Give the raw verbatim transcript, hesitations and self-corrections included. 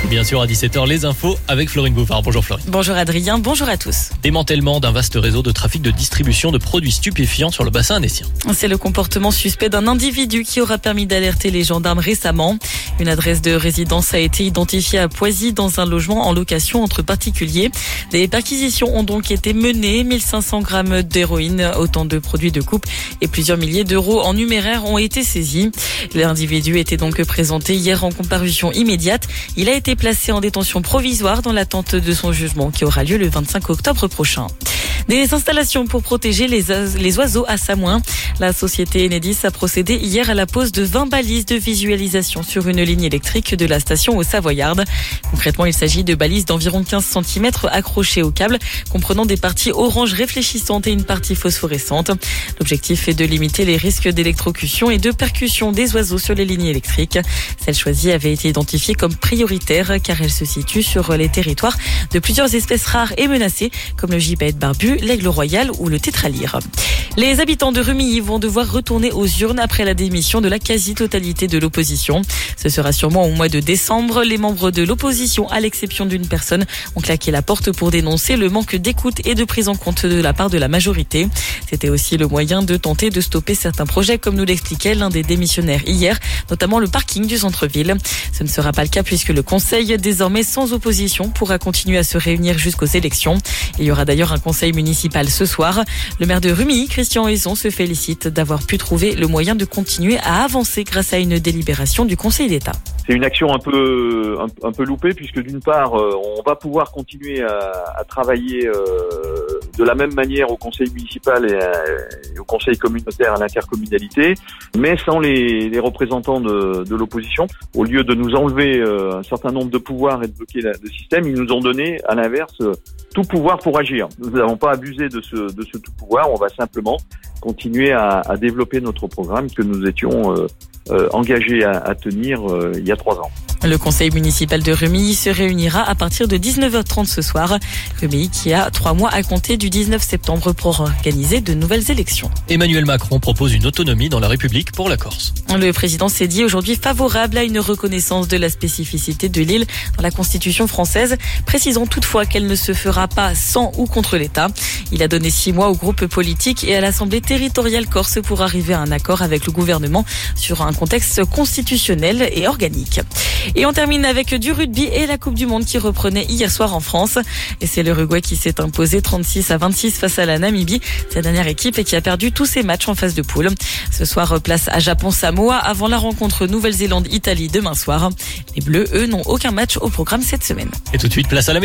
Bien sûr, à dix-sept heures, les infos avec Florine Bouvard. Bonjour Florine. Bonjour Adrien, bonjour à tous. Démantèlement d'un vaste réseau de trafic de distribution de produits stupéfiants sur le bassin annécien. C'est le comportement suspect d'un individu qui aura permis d'alerter les gendarmes récemment. Une adresse de résidence a été identifiée à Poisy dans un logement en location entre particuliers. Des perquisitions ont donc été menées. mille cinq cents grammes d'héroïne, autant de produits de coupe et plusieurs milliers d'euros en numéraire ont été saisis. L'individu était donc présenté hier en comparution immédiate. Il a été placé en détention provisoire dans l'attente de son jugement qui aura lieu le vingt-cinq octobre prochain. Des installations pour protéger les, les oiseaux à Samoin. La société Enedis a procédé hier à la pose de vingt balises de visualisation sur une ligne électrique de la station aux Savoyardes. Concrètement, il s'agit de balises d'environ quinze centimètres accrochées au câble, comprenant des parties orange réfléchissantes et une partie phosphorescente. L'objectif est de limiter les risques d'électrocution et de percussion des oiseaux sur les lignes électriques. Celle choisie avait été identifiée comme prioritaire car elle se situe sur les territoires de plusieurs espèces rares et menacées comme le gibet barbu, l'aigle royal ou le tétralyre. Les habitants de Rumilly vont devoir retourner aux urnes après la démission de la quasi-totalité de l'opposition. Ce sera sûrement au mois de décembre. Les membres de l'opposition, à l'exception d'une personne, ont claqué la porte pour dénoncer le manque d'écoute et de prise en compte de la part de la majorité. C'était aussi le moyen de tenter de stopper certains projets, comme nous l'expliquait l'un des démissionnaires hier, notamment le parking du centre-ville. Ce ne sera pas le cas puisque le conseil, désormais sans opposition, pourra continuer à se réunir jusqu'aux élections. Il y aura d'ailleurs un conseil municipal ce soir. Le maire de Rumilly, Christian Hézon, se félicite d'avoir pu trouver le moyen de continuer à avancer grâce à une délibération du Conseil d'État. C'est une action un peu un, un peu loupée puisque d'une part euh, on va pouvoir continuer à, à travailler euh, de la même manière au conseil municipal et, à, et au conseil communautaire à l'intercommunalité, mais sans les, les représentants de, de l'opposition. Au lieu de nous enlever euh, un certain nombre de pouvoirs et de bloquer la, le système, ils nous ont donné à l'inverse tout pouvoir pour agir. Nous n'avons pas abusé de ce de ce tout pouvoir. On va simplement continuer à, à développer notre programme que nous étions euh, Euh, engagé à, à tenir euh, il y a trois ans. Le conseil municipal de Rumilly se réunira à partir de dix-neuf heures trente ce soir. Rumilly qui a trois mois à compter du dix-neuf septembre pour organiser de nouvelles élections. Emmanuel Macron propose une autonomie dans la République pour la Corse. Le président s'est dit aujourd'hui favorable à une reconnaissance de la spécificité de l'île dans la Constitution française, précisant toutefois qu'elle ne se fera pas sans ou contre l'État. Il a donné six mois au groupe politique et à l'Assemblée territoriale corse pour arriver à un accord avec le gouvernement sur un contexte constitutionnel et organique. Et on termine avec du rugby et la Coupe du Monde qui reprenait hier soir en France. Et c'est l'Uruguay qui s'est imposé trente-six à vingt-six face à la Namibie, sa dernière équipe et qui a perdu tous ses matchs en phase de poule. Ce soir, place à Japon-Samoa avant la rencontre Nouvelle-Zélande-Italie demain soir. Les Bleus, eux, n'ont aucun match au programme cette semaine. Et tout de suite, place à la